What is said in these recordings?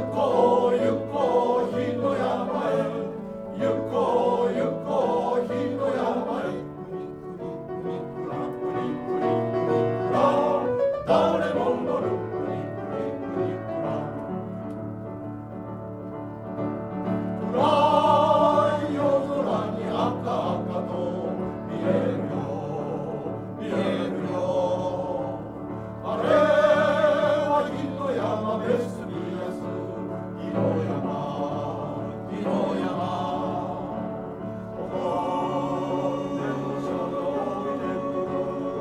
こう行こう火の山へ行こう行こう火の山へクリクラクリクリクリクラ誰も乗るクリクリクリクラ暗い夜空に赤々と見えるよ見えるよあれは火の山ベスビアス火の山火の山誇ってもしょどいてくる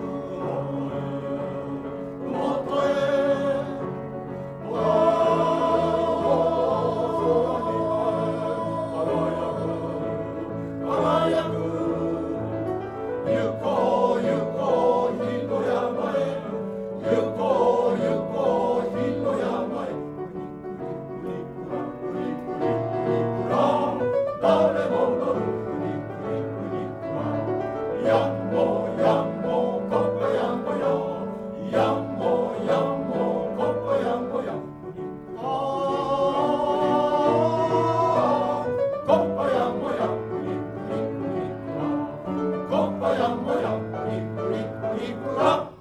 麓へ空に輝く行こう行こう火の山へ行こう行こう火の山へクリクラクリクリクリクラ誰も乗るクリクリクリクラやんもやんもこっぱやんもよやんもやんもこっぱやんもやこっぱやんもやクリクリクリクラこっぱやんもやクリクリクリクラ